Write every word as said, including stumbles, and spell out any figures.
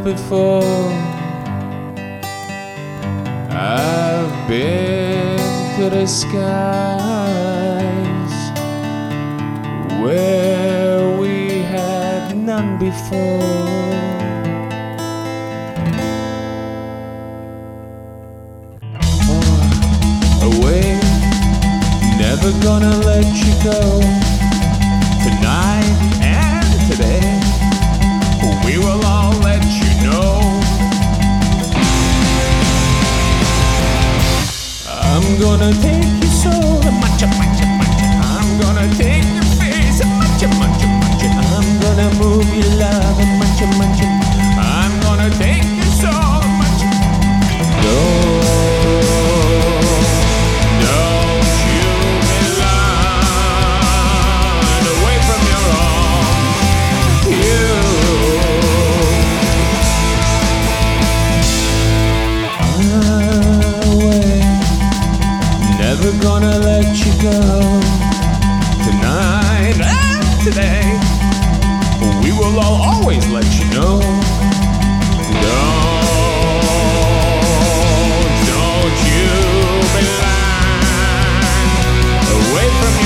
before. I've been to the skies where we had none before. Away, never gonna let you go. Tonight and today, we will all let you know. I'm gonna take your soul, much, much, much. I'm gonna take your face, much, much, much. I'm gonna move your love, much, much. I'm gonna take your soul, much. Don't, don't you be lying away from your own. You. Away. Never gonna let you go. Tonight and today, we will all always let you know. Don't, don't you be lying away from